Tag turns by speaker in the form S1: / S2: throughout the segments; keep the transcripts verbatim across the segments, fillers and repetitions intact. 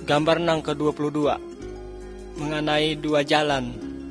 S1: gambar nang ke dua puluh dua mengenai dua jalan.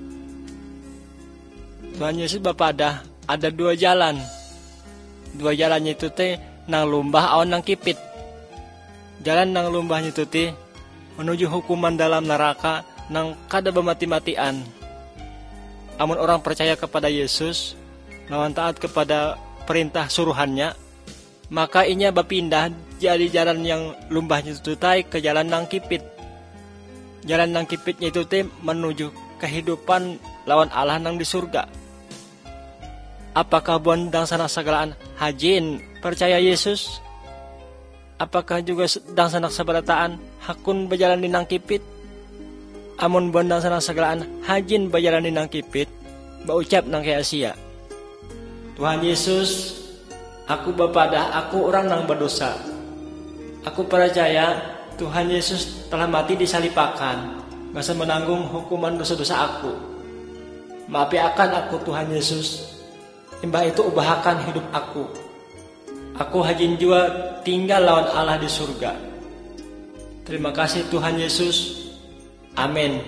S1: Tuhan Yesus bapada ada dua jalan. Dua jalannya itu teh nang lumbah awan nang kipit. Jalan nang lumbahnya itu teh menuju hukuman dalam neraka nang kada bemati-matian. Amun orang percaya kepada Yesus, lawan taat kepada perintah suruhannya, maka inya berpindah jadi jalan yang lumbahnya itu tai ke jalan nang kipit. Jalan nang kipitnya itu teh menuju kehidupan lawan Allah nang di surga. Apakah buan dang sanak sagalaan hajin percaya Yesus? Apakah juga dang sanak sabarataan hakun berjalan di nang kipit? Amun buan dang sanak sagalaan hajin berjalan di nang kipit, baucap nang ke Asia. Tuhan Yesus, aku bapada aku orang nang berdosa. Aku percaya Tuhan Yesus telah mati disalipakan, masa menanggung hukuman dosa-dosa aku. Maafi akan aku Tuhan Yesus. Imbah itu ubahakan hidup aku. Aku hajin jua tinggal lawan Allah di surga. Terima kasih Tuhan Yesus. Amin.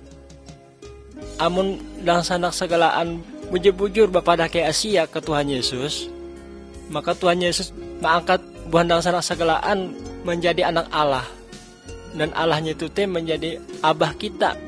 S1: Amun dang sanak sagalaan bujur-bujur bapada ke Asia ke Tuhan Yesus, maka Tuhan Yesus mengangkat buhan dang sanak sagalaan menjadi anak Allah. Dan Allahnya itu teh menjadi abah kita.